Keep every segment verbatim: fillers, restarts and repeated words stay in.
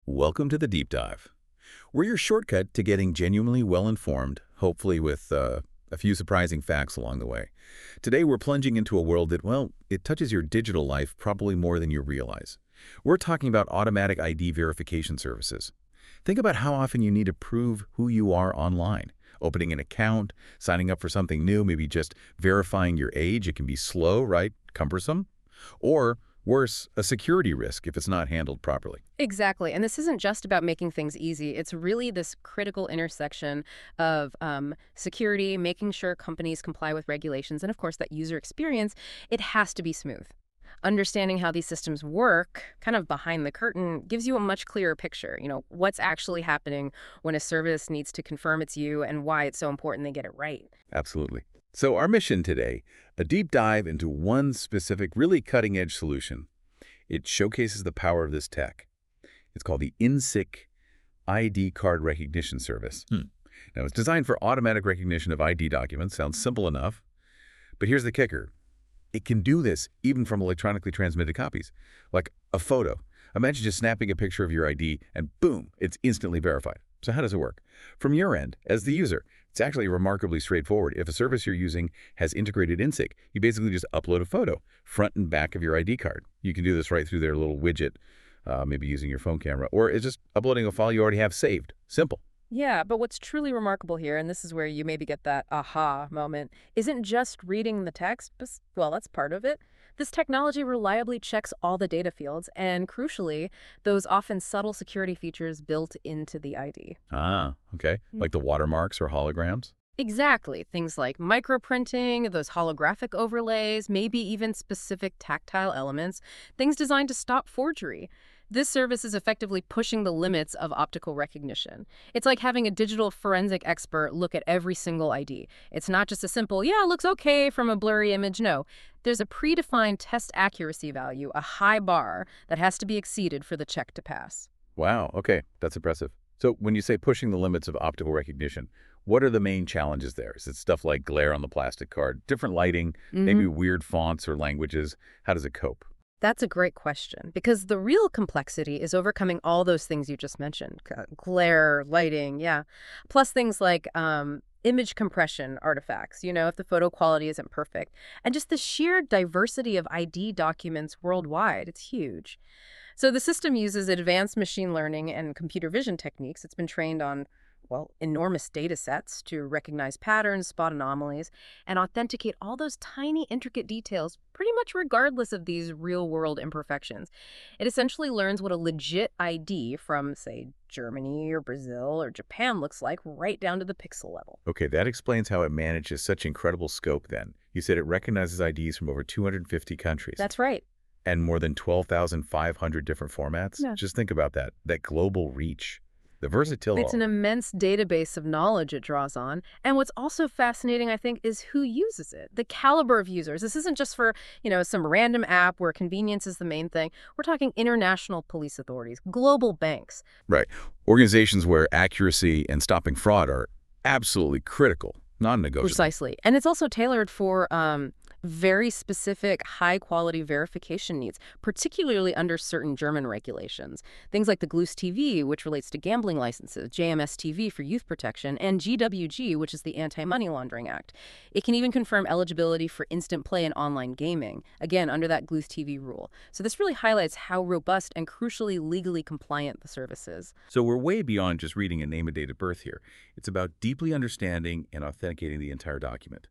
Welcome to the Deep Dive. We're your shortcut to getting genuinely well-informed, hopefully with uh, a few surprising facts along the way. Today, we're plunging into a world that, well, it touches your digital life probably more than you realize. We're talking about automatic I D verification services. Think about how often you need to prove who you are online. Opening an account, signing up for something new, maybe just verifying your age. It can be slow, right? Cumbersome. Or worse, a security risk if it's not handled properly. Exactly. And this isn't just about making things easy. It's really this critical intersection of um, security, making sure companies comply with regulations, and of course, that user experience. It has to be smooth. Understanding how these systems work, kind of behind the curtain, gives you a much clearer picture. You know, what's actually happening when a service needs to confirm it's you and why it's so important they get it right. Absolutely. So our mission today, a deep dive into one specific, really cutting-edge solution. It showcases the power of this tech. It's called the InSight I D card recognition service. Hmm. Now, it's designed for automatic recognition of I D documents. Sounds simple enough. But here's the kicker. It can do this even from electronically transmitted copies, like a photo. Imagine just snapping a picture of your I D and boom, it's instantly verified. So how does it work? From your end, as the user, it's actually remarkably straightforward. If a service you're using has integrated InSight, you basically just upload a photo, front and back of your I D card. You can do this right through their little widget, uh, maybe using your phone camera, or it's just uploading a file you already have saved. Simple. Yeah, but what's truly remarkable here, and this is where you maybe get that aha moment, isn't just reading the text, but, well, that's part of it. This technology reliably checks all the data fields and, crucially, those often subtle security features built into the I D. Ah, okay. Like the watermarks or holograms? Exactly. Things like microprinting, those holographic overlays, maybe even specific tactile elements, things designed to stop forgery. This service is effectively pushing the limits of optical recognition. It's like having a digital forensic expert look at every single I D. It's not just a simple, yeah, it looks okay from a blurry image. No, there's a predefined test accuracy value, a high bar that has to be exceeded for the check to pass. Wow, okay, that's impressive. So when you say pushing the limits of optical recognition, what are the main challenges there? Is it stuff like glare on the plastic card, different lighting, Mm-hmm. maybe weird fonts or languages? How does it cope? That's a great question, because the real complexity is overcoming all those things you just mentioned. c- Glare, lighting, yeah. Plus things like um, image compression artifacts, you know, if the photo quality isn't perfect. And just the sheer diversity of I D documents worldwide, it's huge. So the system uses advanced machine learning and computer vision techniques. It's been trained on, well, enormous data sets to recognize patterns, spot anomalies, and authenticate all those tiny, intricate details, pretty much regardless of these real-world imperfections. It essentially learns what a legit I D from, say, Germany or Brazil or Japan looks like right down to the pixel level. Okay, that explains how it manages such incredible scope then. You said it recognizes I Ds from over two hundred fifty countries That's right. and more than twelve thousand five hundred different formats. Yeah. Just think about that, that global reach, the versatility. It's an immense database of knowledge it draws on. And what's also fascinating, I think, is who uses it, the caliber of users. This isn't just for, you know, some random app where convenience is the main thing. We're talking international police authorities, global banks. Right. Organizations where accuracy and stopping fraud are absolutely critical, non-negotiable. Precisely. And it's also tailored for um, very specific high-quality verification needs, particularly under certain German regulations. Things like the G L U S T V, which relates to gambling licenses, J M S T V for youth protection, and G W G, which is the Anti-Money Laundering Act. It can even confirm eligibility for instant play in online gaming, again, under that G L U S T V rule. So this really highlights how robust and crucially legally compliant the service is. So we're way beyond just reading a name and date of birth here. It's about deeply understanding and authenticating the entire document.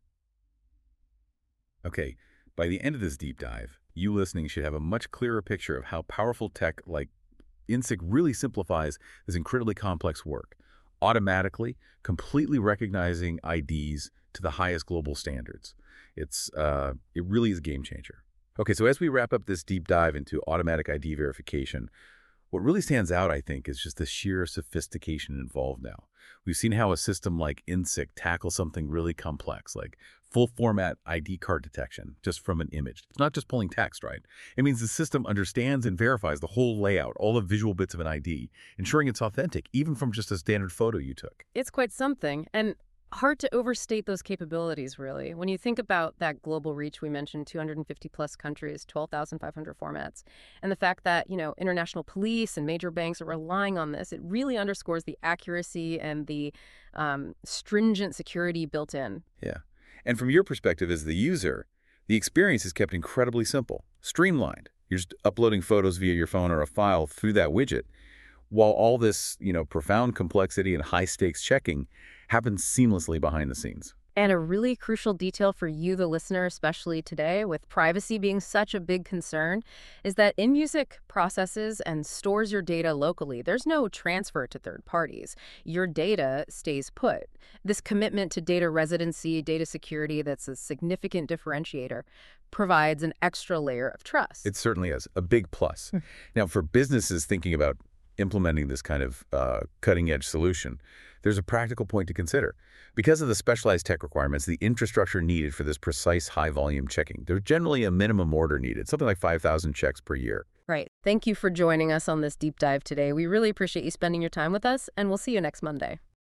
Okay, by the end of this deep dive, you listening should have a much clearer picture of how powerful tech like InSight really simplifies this incredibly complex work, automatically, completely recognizing I Ds to the highest global standards. It's, uh, it really is a game changer. Okay, so as we wrap up this deep dive into automatic I D verification, what really stands out, I think, is just the sheer sophistication involved now. We've seen how a system like InSight tackles something really complex, like full-format I D card detection, just from an image. It's not just pulling text, right? It means the system understands and verifies the whole layout, all the visual bits of an I D, ensuring it's authentic, even from just a standard photo you took. It's quite something. And Hard to overstate those capabilities, really. When you think about that global reach we mentioned, two hundred fifty plus countries, twelve thousand five hundred formats, and the fact that, you know, international police and major banks are relying on this, it really underscores the accuracy and the um, stringent security built in. Yeah. And from your perspective as the user, the experience is kept incredibly simple, streamlined. You're just uploading photos via your phone or a file through that widget, while all this, you know, profound complexity and high-stakes checking happens seamlessly behind the scenes. And a really crucial detail for you, the listener, especially today, with privacy being such a big concern, is that InMusic processes and stores your data locally. There's no transfer to third parties. Your data stays put. This commitment to data residency, data security, that's a significant differentiator, provides an extra layer of trust. It certainly is a big plus. Now, for businesses thinking about implementing this kind of uh, cutting-edge solution, there's a practical point to consider. Because of the specialized tech requirements, the infrastructure needed for this precise high-volume checking, there's generally a minimum order needed, something like five thousand checks per year. Right. Thank you for joining us on this deep dive today. We really appreciate you spending your time with us, and we'll see you next Monday.